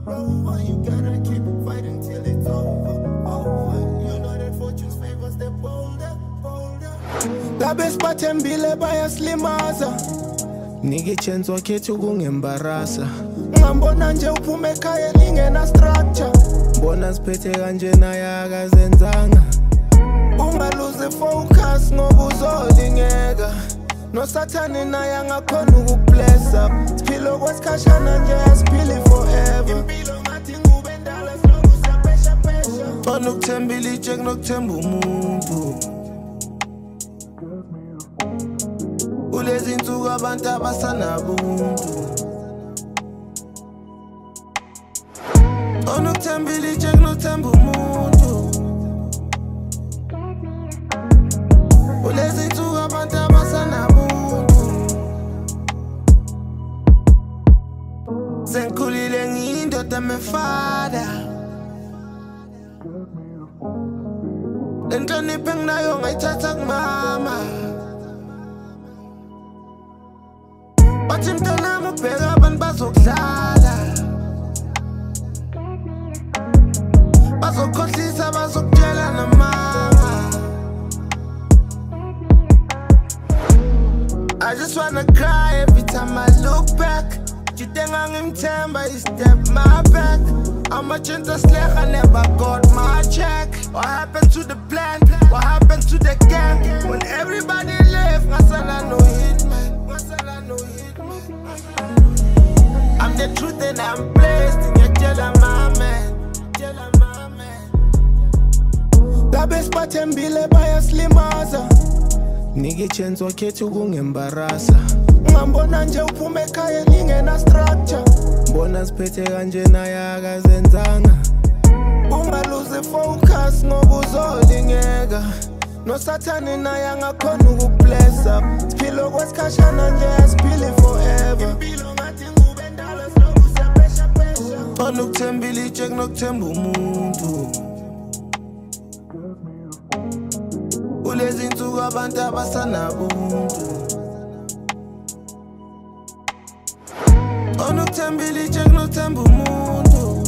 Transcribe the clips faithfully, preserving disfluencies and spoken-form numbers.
rover. You gotta keep fighting till it's over, over. You know that fortune's favors the bolder, bolder. La bespathembile bayaslimaza. Nike chance wakhethu kungembarasa. Ngambona nje uphume ekhaya lingena structure. Mbona siphethe kanje naye akazenzanga. Ungaluze focus ngoba uzolingeka. No Sathane naye angakhona ukublessa. Siphila kwesikhashana nje asiphili forever. Impilo ngathi ngube ndala siloku siyapesha pesha. Fana ukuthemba ilitshe kunokuthemba umuntu. Kulezi insuku abantu abasanabuntu. Fana ukuthemba ilitshe kunokuthemba umuntu. Kulezi insuku abantu abasanabuntu. Sengikhulile ngiyindoda mefada. Lenhlonipho enginayo ngayithatha kumama. Bathi mntanami ubheka abantu bazokudlala. Bazokukhohlisa bazokutshela namama. I just wanna cry every time I look back. Jitenga ngimthemba, he stepped my back. I'm a gentle slack, I never got my check. What happened to the plan? What happened to the gang? When everybody left, ngasala no hitman. Ngasala no hitman. I'm the truth and I'm blessed. Ngiyatshela my man. Ngiyatshela my man. La bespathembile bayaslimaza. Nike chance wakhethu kungembarasa. Ngambona nje uphume ekhaya lingena structure. Mbona siphethe kanje naye akazenzanga. Ungaluze focus ngoba uzolingeka. No Sathane naye angakhona ukublessa. Siphila kwesikhashana nje asiphili forever. Impilo ngathi ngube ndala siloku siyapesha pesha. Fana ukuthemba ilitshe kunokuthemba umuntu. Kulezi insuku abantu abasanabuntu. Fana ukuthemba ilitshe kunokuthemba umuntu.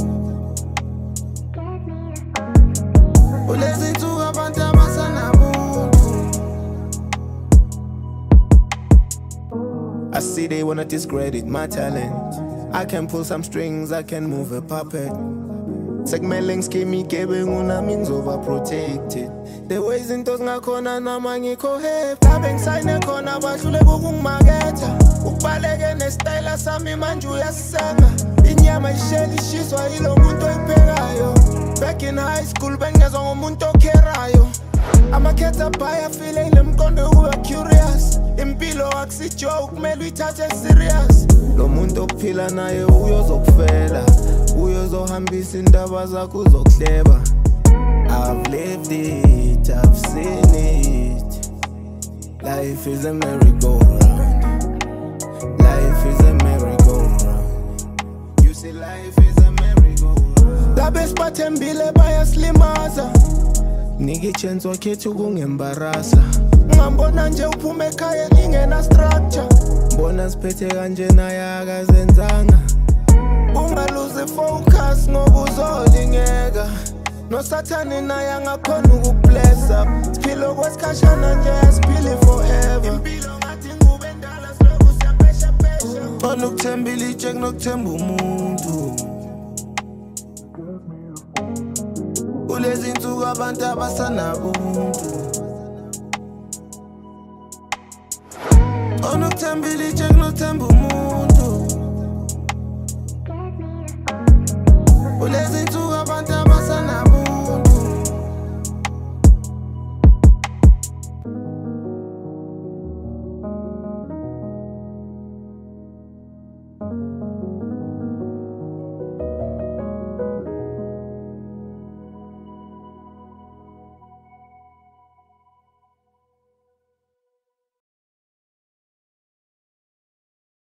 Kulezi insuku abantu abasanabuntu. I see they wanna discredit my talent. I can pull some strings, I can move a puppet. Segmeleng skimi gebe ngunami ngizoba-protected. The ways into ngakhona nama ngikho happy. Labe ngisayine khona bahluleka ukungimaketha. Ukubaleke nestyle sami manje uyasenga. Inyama isheli ishiswa yilo muntu oyiphekayo. Back in high school bengezwa ngomuntu okherayo. Amakhetha bhaya file ilemqondo ukuba curious. Impilo akusijoke kumele uyithathe serious. Lo muntu ophila naye uyozokufela. Uyozohambisa indaba zakho uzokuhleba. I've lived it, I've seen it. Life is a merry-go-round. Life is a merry-go-round. You see life is a merry-go-round. La bespathembile bayaslimaza. Nike chance wakhethu kungembarasa. Ngambona nje uphume ekhaya lingena structure. Mbona siphethe kanje naye akazenzanga. Ungaluze focus ngoba uzolingeka. No Sathane naye angakhona ukublessa. Siphila kwesikhashana nje asiphili forever. Impilo ngathi ngube ndala siloku siyapesha pesha. Fana ukuthemba ilitshe kunokuthemba umuntu. Kulezi insuku abantu abasanabuntu. Fana ukuthemba ilitshe kunokuthemba umuntu.